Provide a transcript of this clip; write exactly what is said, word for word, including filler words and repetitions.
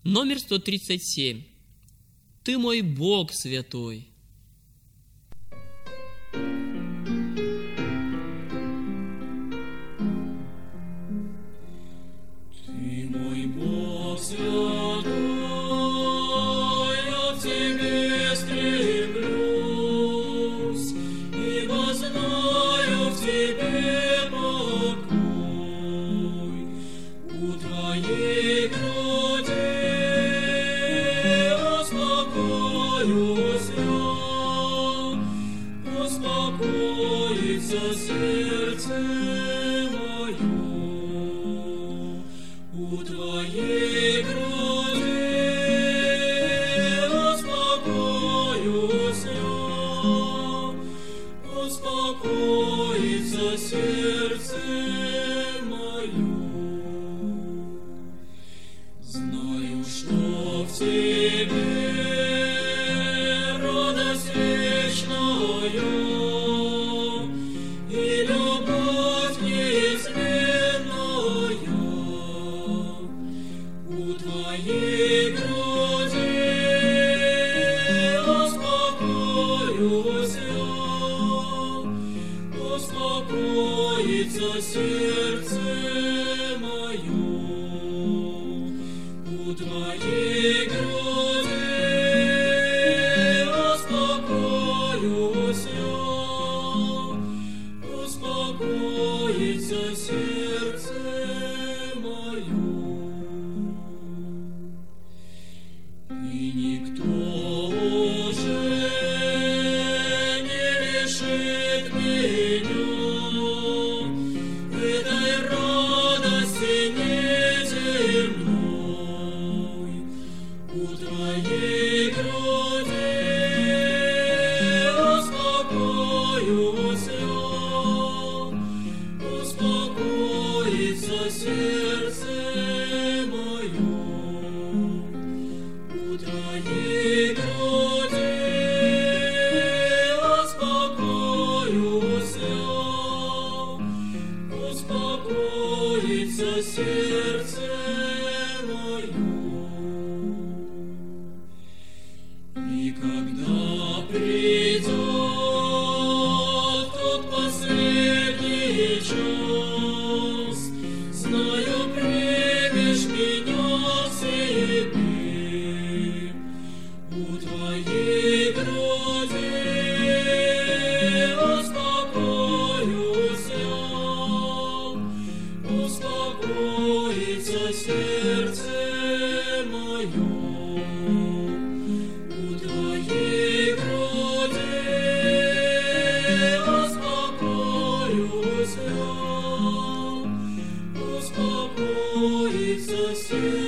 Номер сто тридцать семь. Ты мой Бог святой. Ты мой Бог святой, я к Тебе стремлюсь, ибо знаю в Тебе покой. У Твоей груди успокоюсь я, успокоится сердце мое. У Твоей груди успокоюсь я, успокоится сердце мое. Знаю, что в Тебе радость вечная и любовь неизменная. У Твоей груди успокоюсь я, успокоится сердце мое. У Твоей груди успокоюсь я, успокоится сердце мое. И никто уже не лишит меня этой радости неземной. У Твоей груди успокоюсь я, успокоится сердце мое. У Твоей груди успокоюсь я, успокоится сердце мое. И когда придет тот последний час, знаю, примешь меня к себе. У Твоей груди успокоюсь я, успокоится сердце мое. У Твоей груди успокоюсь я, успокоится сердце